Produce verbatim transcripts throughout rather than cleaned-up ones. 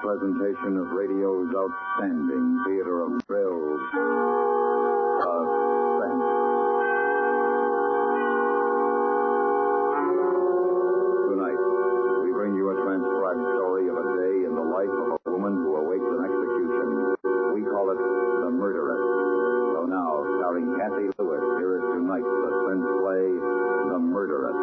presentation of radio's outstanding theater of thrills, Suspense. Tonight, we bring you a transcribed story of a day in the life of a woman who awaits an execution. We call it The Murderess. So now, starring Kathy Lewis, here is tonight's suspense play, The Murderess.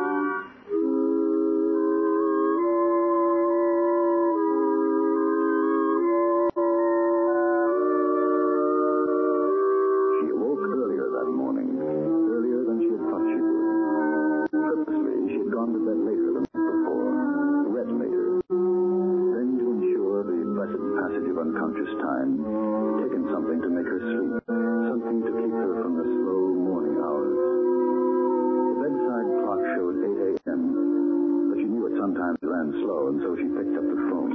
Time, taken something to make her sleep, something to keep her from the slow morning hours. The bedside clock showed eight a.m., but she knew it sometimes ran slow, and so she picked up the phone.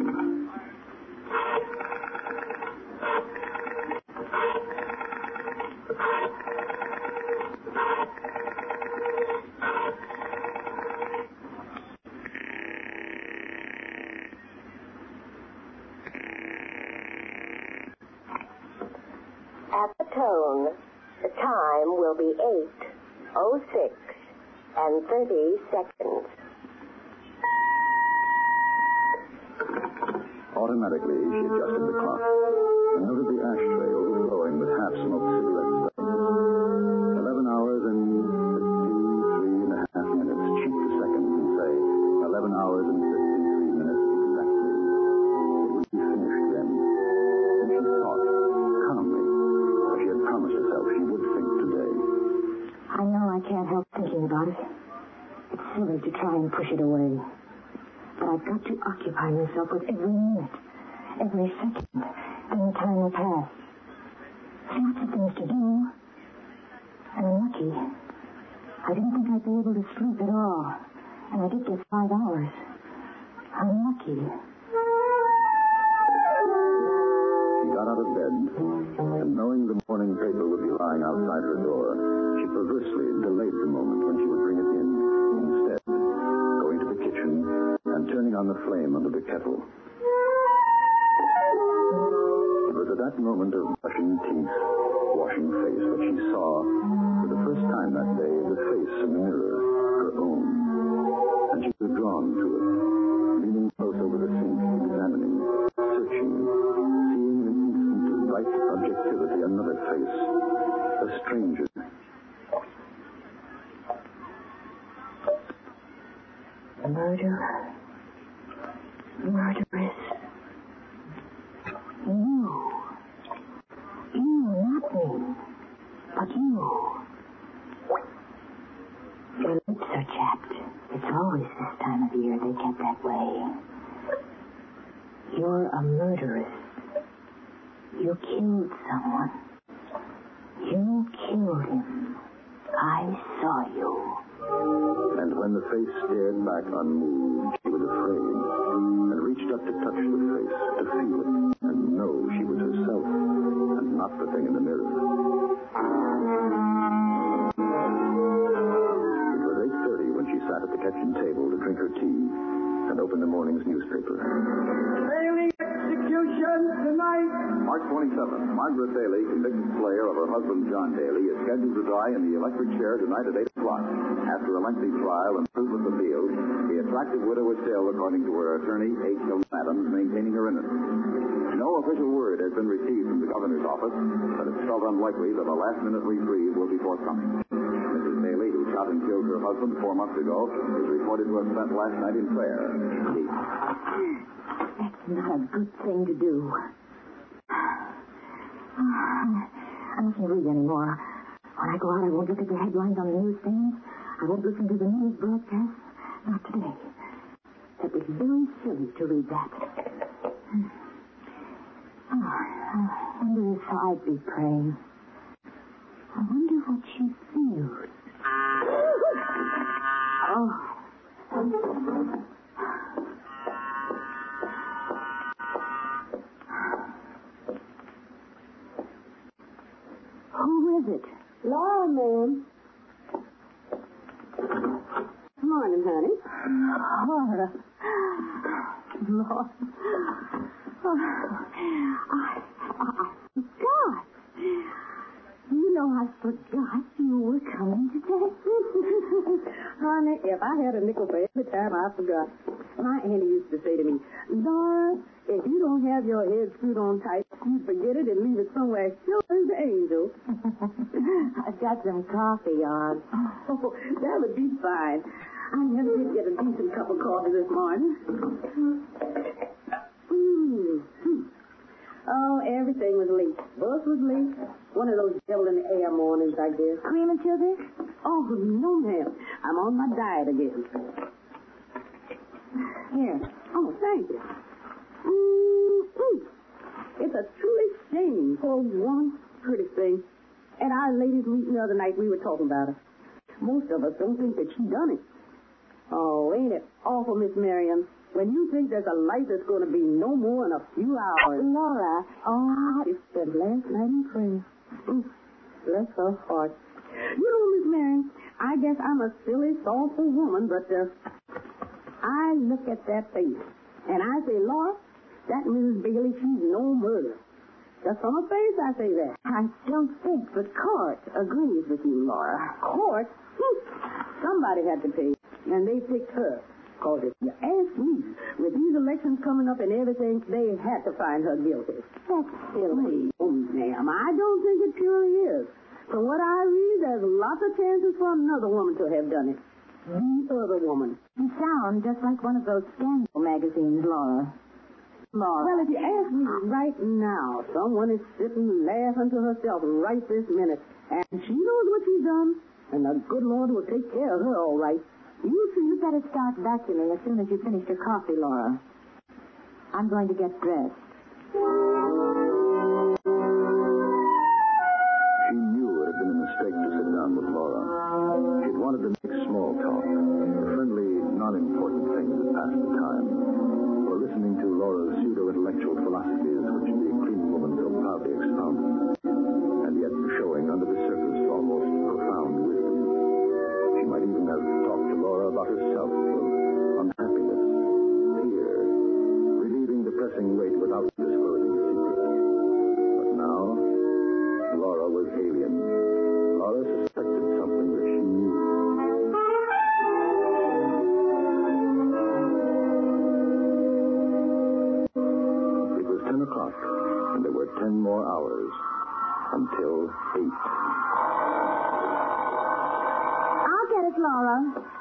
At the tone, the time will be eight oh six and thirty seconds. Automatically, she adjusted the clock and noted the ashtray overflowing with half-smoked cigarette stubs. Eleven hours and fifty-three and a half minutes. Cheat the seconds and say eleven hours and fifty-three minutes exactly. It would be finished then. And she thought, calmly, as she had promised herself she would think today. I know I can't help thinking about it. It's silly to try and push it away. But I've got to occupy myself with every minute, every second. Then time will pass. There's lots of things to do. And I'm lucky. I didn't think I'd be able to sleep at all. And I did get five hours. I'm lucky. She got out of bed, and knowing the morning paper would be lying outside her door, she perversely delayed the moment when she would bring it in. Instead, going to the kitchen and turning on the flame under the kettle. It was at that moment of brushing teeth, washing face, that she saw, for the first time that day, the face in the mirror, her own. And she was drawn to it, leaning close over the sink, examining, searching, seeing in an instant of bright objectivity another face, a stranger. Murder. Murderess. You. You, not me. But you. Your lips are chapped. It's always this time of year they get that way. You're a murderess. You killed someone. You killed him. I saw you. And when the face stared back unmoved, she was afraid, and reached up to touch the face, to feel it, and know she was herself, and not the thing in the mirror. It was eight thirty when she sat at the kitchen table to drink her tea and open the morning's newspaper. Daily execution tonight. March twenty-seventh, Margaret Daly, convicted slayer of her husband John Daly, is scheduled to die in the electric chair tonight at eight o'clock. After a lengthy trial and fruitless appeal, the attractive widow is still, according to her attorney, H. L. Adams, maintaining her innocence. No official word has been received from the governor's office, but it's felt unlikely that a last-minute reprieve will be forthcoming. Missus Daly, who shot and killed her husband four months ago, is reported to have spent last night in prayer. That's not a good thing to do. I mustn't read anymore. When I go out, I won't look at the headlines on the newsstands. I won't listen to the news broadcast. Not today. That was very silly to read that. Oh, I wonder if I'd be praying. I wonder what she feels. Oh. Who is it? Laura, ma'am. Morning, honey. Laura. Laura. Oh, I, I forgot. You know, I forgot you were coming today. Honey, if I had a nickel for every time I forgot. My auntie used to say to me, Laura, if you don't have your head screwed on tight, you forget it and leave it somewhere sure as the angel. I've got some coffee on. Oh, that would be fine. I never did get a decent cup of coffee this morning. Mm. Oh, everything was late. Bus was late. One of those devil in the air mornings, I guess. Cream and sugar? Oh, no, ma'am. I'm on my diet again. Here. Oh, thank you. Mm-hmm. It's a truly shame, poor woman. Pretty thing. At our ladies' meeting the other night, we were talking about her. Most of us don't think that she done it. Oh, ain't it awful, Miss Marion? When you think there's a life that's going to be no more than a few hours. Laura, oh, She spent last night in prayer. Mm, bless her heart. You know, Miss Marion, I guess I'm a silly, thoughtful woman, but uh, I look at that face, and I say, Laura, that Missus Bailey, she's no murderer. Just on her face, I say that. I don't think the court agrees with you, Laura. Court? Hmm. Somebody had to pay, and they picked her. Because if you ask me, with these elections coming up and everything, they had to find her guilty. That's silly. Oh, ma'am, I don't think it purely is. From what I read, there's lots of chances for another woman to have done it. The other woman. You sound just like one of those scandal magazines, Laura. Laura. Well, if you ask me right now, someone is sitting laughing to herself right this minute. And she knows what she's done. And the good Lord will take care of her all right. You see. You better start vacuuming as soon as you finish your coffee, Laura. I'm going to get dressed. She knew it had been a mistake to sit down with Laura. She'd wanted to make small talk, friendly, non-important things that passed the time. Or listening to Laura's pseudo-intellectual philosophies, which the cleaning woman so proudly expounded, and yet showing under the surface almost profound wisdom. She might even have talked to Laura about herself, her unhappiness, fear, relieving the pressing weight without disclosing the secret. But now, Laura was alien. Laura suspected something that she knew. It was ten o'clock, and there were ten more hours until eight. I'll get it, Laura.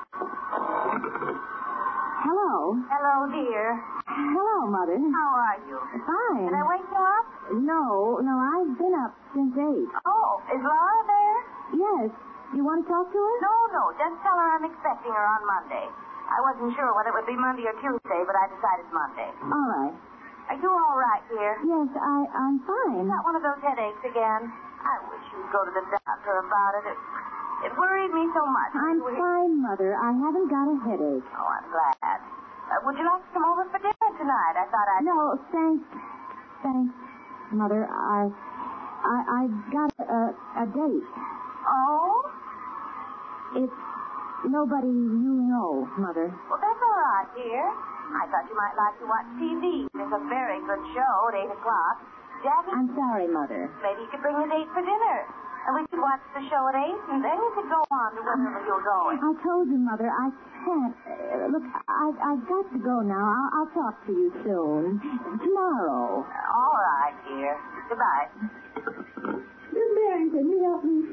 Hello. Hello, dear. Hello, Mother. How are you? Fine. Did I wake you up? No, no, I've been up since eight. Oh, is Laura there? Yes. You want to talk to her? No, no. Just tell her I'm expecting her on Monday. I wasn't sure whether it would be Monday or Tuesday, but I decided Monday. All right. Are you all right, dear? Yes, I, I'm fine. Got one of those headaches again? I wish you'd go to the doctor about it. It, it worried me so much. I'm We- fine, Mother. I haven't got a headache. Oh, I'm glad. Uh, would you like to come over for dinner tonight? I thought I'd... No, thanks. Thanks, Mother. I, I, I've got a, a date. Oh? It's nobody you know, Mother. Well, that's all right, dear. I thought you might like to watch T V. There's a very good show at eight o'clock. Jackie, I'm sorry, Mother. maybe you could bring a date for dinner. And we could watch the show at eight, and then you could go on to wherever you're going. I told you, Mother, I can't. Uh, look, I, I've got to go now. I'll, I'll talk to you soon. Tomorrow. All right, dear. Goodbye. Miss Marion, can you help me?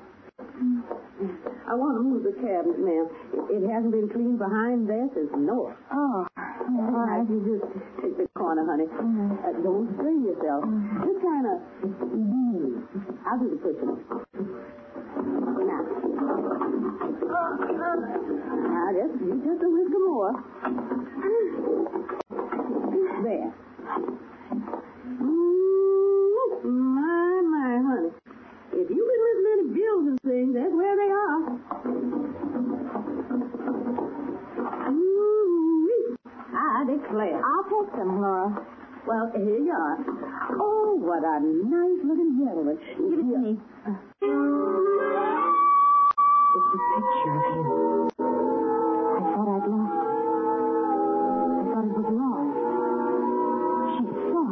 I want to move the cabinet, ma'am. It, it hasn't been cleaned behind there since Noah. Oh, All right, you just take the corner, honey. Mhm. Uh, don't strain yourself. Just kind of... I'll do the pushing. Now. Now, just, just a whisker more. There. Mm, my, my, honey. If you've been listening to bills and things, that's where they are. Ooh-wee. I declare. I'll take them, Laura. Well, here you are. Oh, what a nice-looking gentleman. Give it to me. It's a picture of him. I thought I'd lost it. I thought it was lost. She saw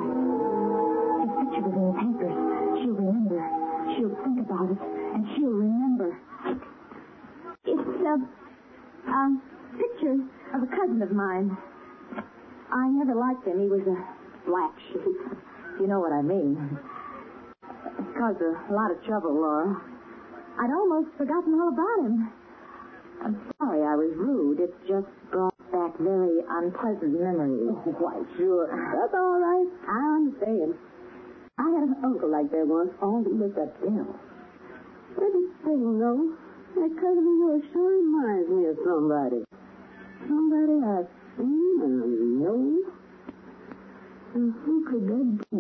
mine. I never liked him. He was a black sheep. You know what I mean. It caused a lot of trouble, Laura. I'd almost forgotten all about him. I'm sorry I was rude. It just brought back very unpleasant memories. Oh, why, sure. That's all right. I understand. I had an uncle like that once. Oh, he was a devil. Pretty thing, though. That cousin of yours sure reminds me of somebody. Somebody I've seen and know. And who could that be?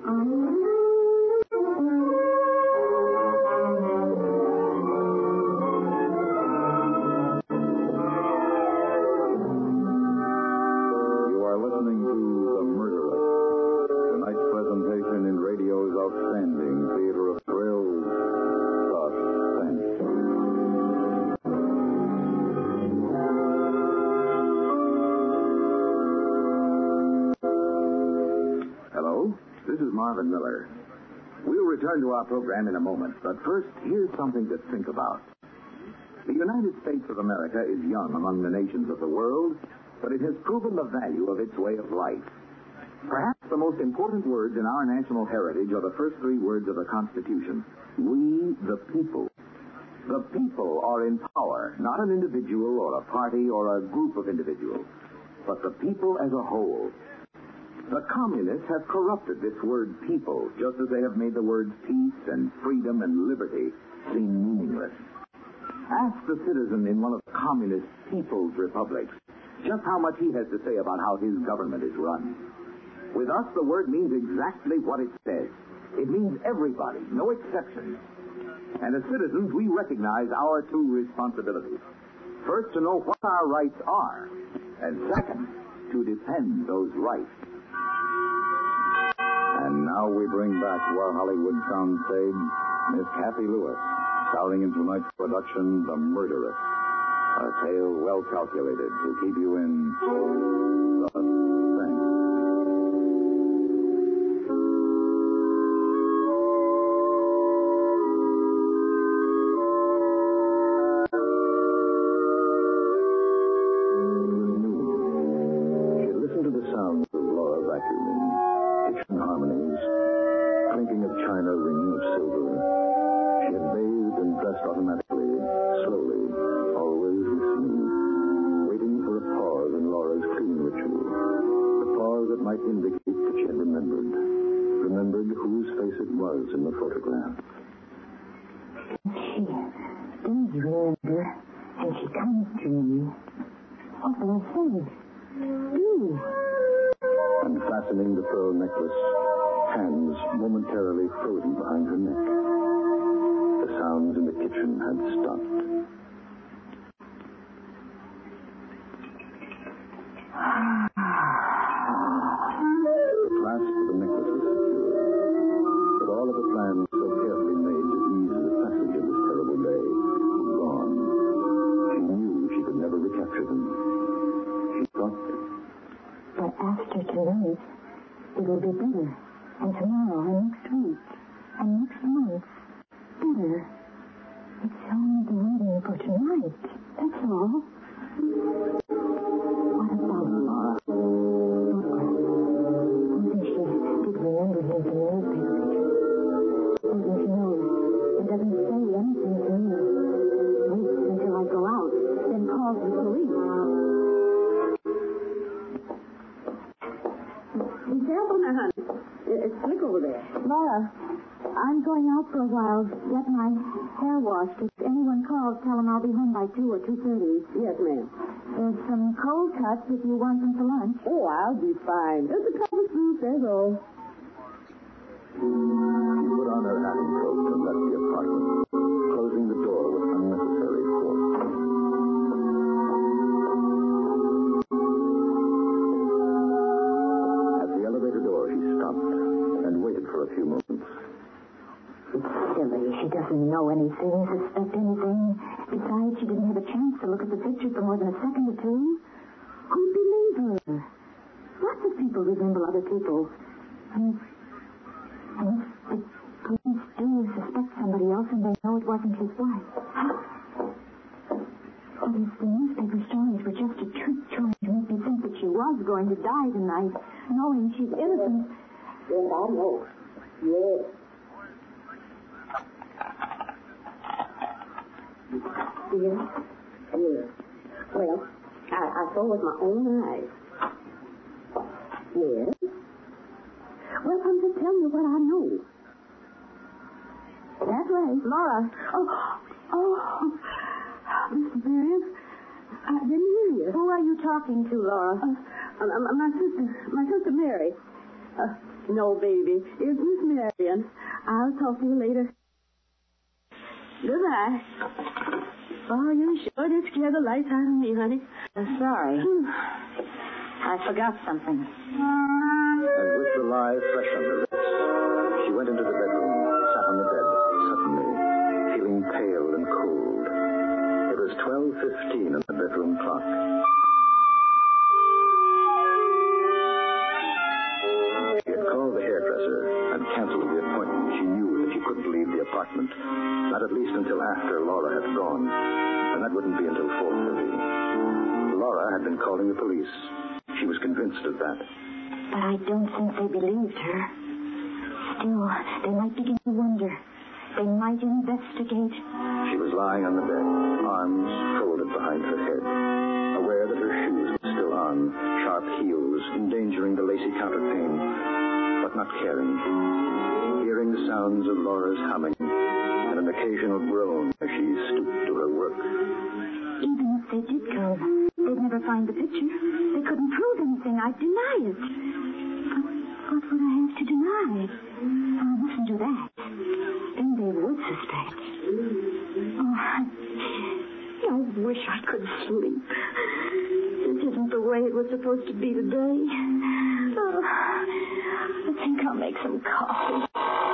You are listening to The Murderess, tonight's presentation in radio's outstanding theater of thrills, Suspense. Hello, this is Marvin Miller. We'll return to our program in a moment, but first, here's something to think about. The United States of America is young among the nations of the world, but it has proven the value of its way of life. Perhaps the most important words in our national heritage are the first three words of the Constitution. We, the people. The people are in power, not an individual or a party or a group of individuals, but the people as a whole. The communists have corrupted this word people, just as they have made the words peace and freedom and liberty seem meaningless. Ask the citizen in one of the communist people's republics just how much he has to say about how his government is run. With us, the word means exactly what it says. It means everybody, no exceptions. And as citizens, we recognize our two responsibilities. First, to know what our rights are, and second, to defend those rights. And now we bring back to our Hollywood soundstage Miss Kathy Lewis, starring in tonight's production, The Murderess, a tale well calculated to keep you in suspense. Sounds of Laura vacuuming, kitchen harmonies, clinking of china, ringing of silver. She had bathed and dressed automatically, slowly, always listening, waiting for a pause in Laura's cleaning ritual. The pause that might indicate that she had remembered, remembered whose face it was in the photograph. She does remember, and she comes to me. What will I say? Do. And fastening the pearl necklace, hands momentarily frozen behind her neck. The sounds in the kitchen had stopped. The clasp of the necklace was secure, but all of the plans so carefully made to ease the passage of this terrible day were gone. She knew she could never recapture them. She thought... But after tonight, it will be better. And tomorrow, and next week, and next month, better. It's only the waiting for tonight. That's all. What about Laura? Maybe she did remember me from the newspaper. Maybe she knows and doesn't say anything to me. Waits until I go out, then calls the police. Be careful now, honey. It's slick over there. Laura, I'm going out for a while. Get my hair washed. If anyone calls, tell them I'll be home by two or two thirty. Yes, ma'am. There's some cold cuts if you want them for lunch. Oh, I'll be fine. Just a couple of fruits, that's all. She put on her hat and coat and left the apartment, closing the door with unnecessary force. At the elevator door, she stopped and waited for a few moments. It's silly. She doesn't know anything, suspect anything. Besides, she didn't have a chance to look at the picture for more than a second or two. Who'd believe her? Lots of people resemble other people. And if, and if the police do suspect somebody else and they know it wasn't his wife. What if the newspaper stories were just a trick trying to make me think was going to die tonight, knowing she's innocent. Yes, I know. Yes. Yes? Yes. Well, I, I saw with my own eyes. Yes? Well, I'm just telling you what I know. That's right. Laura. Oh, oh, Miss Marion, I didn't hear you. Who are you talking to, Laura? Uh, uh, uh, my sister, my sister Mary. Uh, no, baby, it's Miss Marion. I'll talk to you later. Goodbye. Oh, you sure did scare the lights out of me, honey. I'm sorry. Hmm. I forgot something. And with the lie fresh on her lips, she went into the bedroom, sat on the bed, suddenly, feeling pale and cold. It was twelve fifteen on the bedroom clock. She had called the hairdresser and canceled the appointment. She knew that she couldn't leave the apartment, not at least until after Laura had gone, and that wouldn't be until four thirty. Laura had been calling the police. She was convinced of that. But I don't think they believed her. Still, they might begin to wonder. They might investigate. She was lying on the bed, arms folded behind her head, aware that her shoes were still on, sharp heels endangering the lacy counterpane, but not caring. Hearing the sounds of Laura's humming and an occasional groan as she stooped to her work. Even if they did come, they'd never find the picture. They couldn't prove anything. I'd deny it. But what would I have to deny? I mustn't do that. Then they would suspect. Oh, I, I wish I could sleep. This isn't the way it was supposed to be today. Oh, I think I'll make some coffee.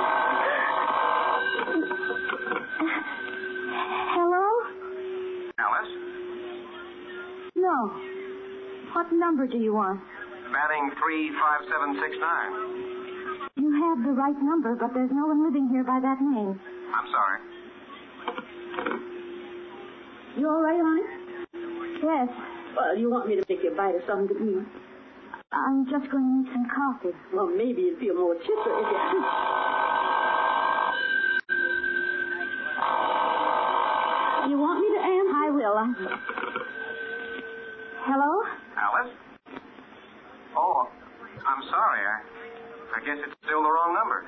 Hello? Alice? No. What number do you want? Batting three five seven six nine. You have the right number, but there's no one living here by that name. I'm sorry. You all right, honey? Yes. Well, you want me to make you a bite of something to eat? I'm just going to make some coffee. Well, maybe you'd feel more chipper if you... You want me to answer? I will. I... Hello? Alice? Oh, I'm sorry. I, I guess it's still the wrong number.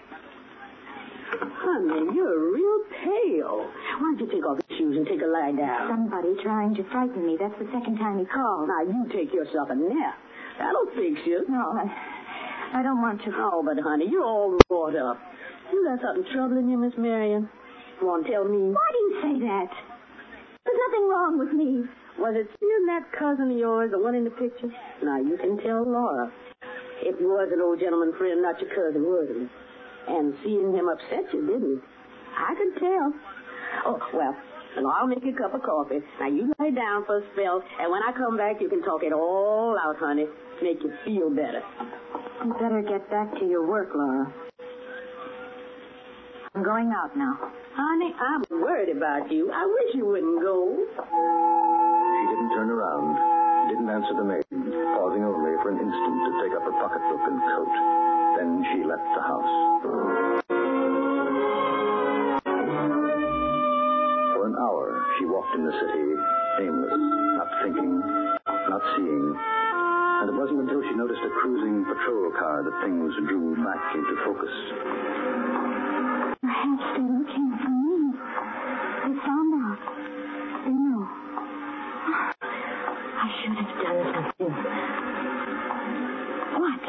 Honey, you're real pale. Why don't you take off your shoes and take a lie down? Somebody trying to frighten me. That's the second time he called. Now, you take yourself a nap. That'll fix you. No, I, I don't want to. Oh, but, honey, you're all wrought up. You got something troubling you, Miss Marion? You want to tell me? Why do you say that? There's nothing wrong with me. Was it seeing that cousin of yours, the one in the picture? Now, you can tell Laura. It was an old gentleman friend, not your cousin, wasn't it? And seeing him upset you, didn't it? I could tell. Oh, well, well, I'll make you a cup of coffee. Now, you lie down for a spell, and when I come back, you can talk it all out, honey. Make you feel better. You better get back to your work, Laura. I'm going out now. Honey, I'm worried about you. I wish you wouldn't go. She didn't turn around, didn't answer the maid, pausing only for an instant to take up her pocketbook and coat. Then she left the house. For an hour, she walked in the city, aimless, not thinking, not seeing. And it wasn't until she noticed a cruising patrol car that things drew back into focus. Perhaps they're looking for me. They found out. They know. I should have done something. What?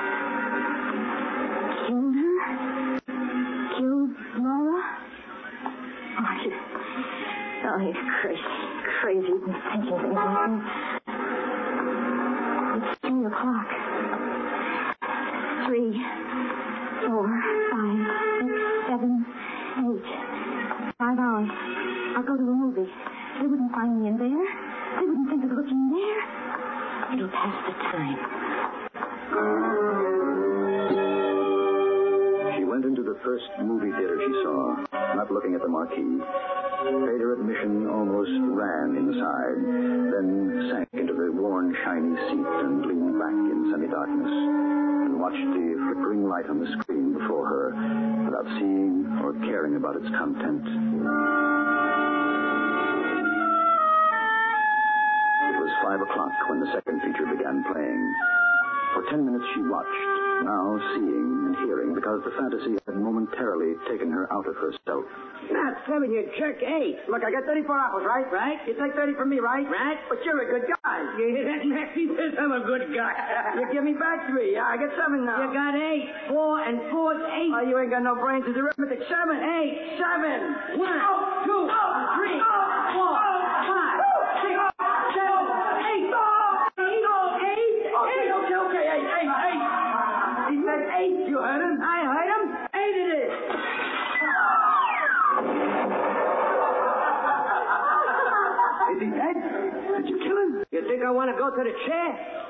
Killed her? Killed Laura? Oh, you... Oh, you're crazy. Crazy thinking things like that. It's three o'clock. Three, four, five, six, seven, eight. Five hours. I'll go to a movie. They wouldn't find me in there. They wouldn't think of looking there. It'll pass the time. She went went into the first movie theater she saw, not looking at the marquee. Paid her admission, almost ran inside, then sank into the worn, shiny seat and leaned back in semi-darkness and watched the flickering light on the screen before her without seeing or caring about its content. It was five o'clock when the second feature began playing. For ten minutes she watched, now seeing and hearing, because the fantasy had momentarily taken her out of herself. Not seven, you jerk, eight. Look, I got thirty-four apples, right? Right. You take thirty from me, right? Right. But you're a good guy. Yeah, he says I'm a good guy. You give me back three. I got seven now. You got eight. Four and four's eight. Oh, you ain't got no brains. It's arithmetic. Seven, eight, seven. One, oh, two, oh, three, oh, four, oh, five, six, seven, eight. Oh, eight, oh, eight. Okay, okay, okay. Eight, eight, eight. He said eight. You heard him? I heard him. Eight it is. Is he dead? Did you kill him? You think I want to go to the chair?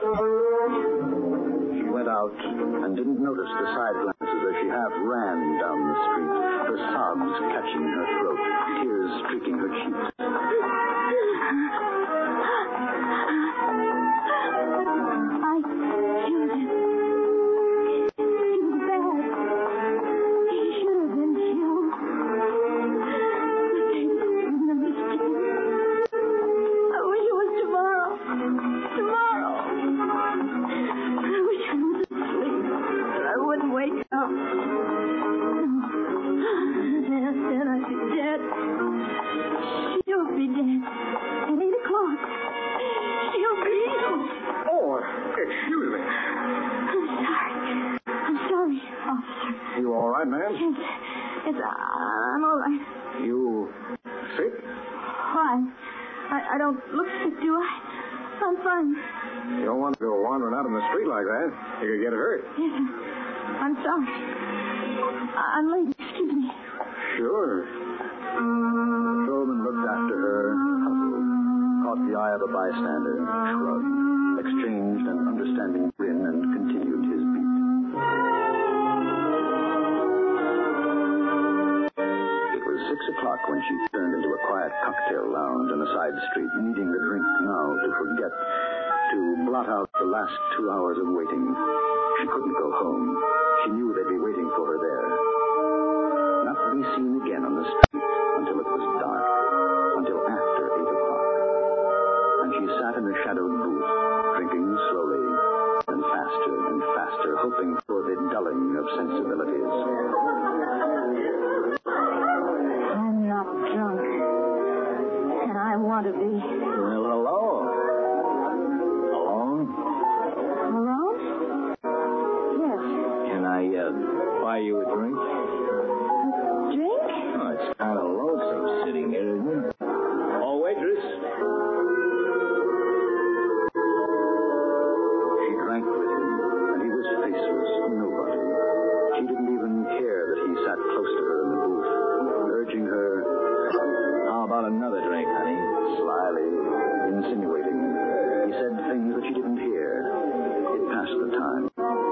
She went out and didn't notice the side glances as she half ran down the street, her sobs catching her throat, tears streaking her cheeks. I killed him. He was bad. He should have been killed. But they didn't understand. I wish it was tomorrow. Tomorrow. I wish I was asleep, that I wouldn't wake up. No. Then, then I'd be dead. She'll be dead. At eight o'clock. She'll be... Oh, excuse me. I'm sorry. I'm sorry, officer. You all right, ma'am? Yes. Yes, I'm all right. You sick? Why? I, I don't look sick, do I? I'm fine. You don't want to go wandering out in the street like that. You could get hurt. Yes, I'm sorry. I- I'm late. Excuse me. Sure. The patrolman looked after her, puzzled, caught the eye of a bystander, shrugged, exchanged an understanding grin, and continued his beat. It was six o'clock when she turned into a quiet cocktail lounge on a side street, needing a drink now to forget, to blot out the last two hours of waiting. She couldn't go home. She knew they'd be waiting for her there. Not to be seen again on the street until it was dark, until after eight o'clock. And she sat in a shadowed booth, drinking slowly and faster and faster, hoping for the dulling of sensibilities. I'm not drunk. And I want to be. Well, hello. Alone? Alone? Yes. Can I uh, buy you a drink? Drink? Oh, it's kind of lonesome sitting here, isn't it? Oh, waitress. She drank with him, and he was faceless, nobody. She didn't even care that he sat close to her in the booth, urging her. How about another drink, honey? Slyly, insinuating. He said things that she didn't hear. It passed the time.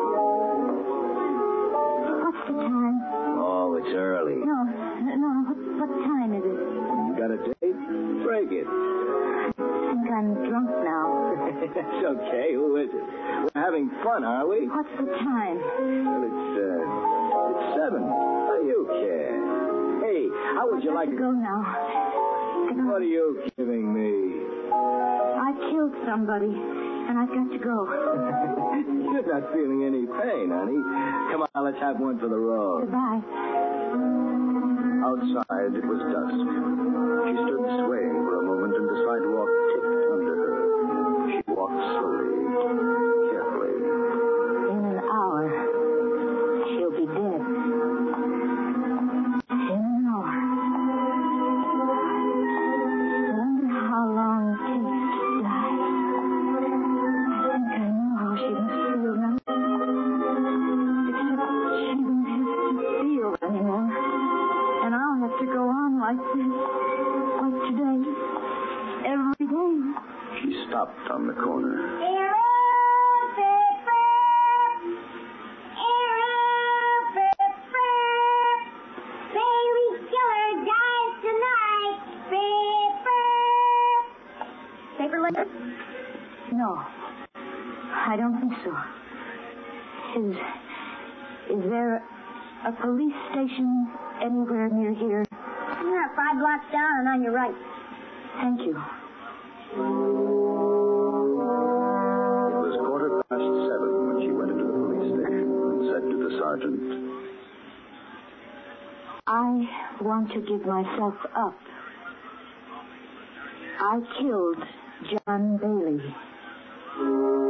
What's the time? Oh, it's early. No, no. What, what time is it? You got a date? Break it. I think I'm drunk now. That's okay. Who is it? We're having fun, are we? What's the time? Well, it's, uh, it's seven. What do you care? Hey, how would you like to to... go now? What are you giving me? I killed somebody, and I've got to go. You're not feeling any pain, honey. Come on, let's have one for the road. Goodbye. Outside, it was dusk. She stood swaying for a moment, and the sidewalk ticked under her. She walked slowly, carefully. In an hour, she'll be dead. In an hour. I wonder how long it takes to die. I think I know how she must feel now. Except she won't have to feel anymore. And I'll have to go on like this. Like today. Every day. She stopped on the corner. Is, is there a police station anywhere near here? Yeah, five blocks down and on your right. Thank you. It was quarter past seven when she went into the police station and said to the sergeant, I want to give myself up. I killed John Bailey.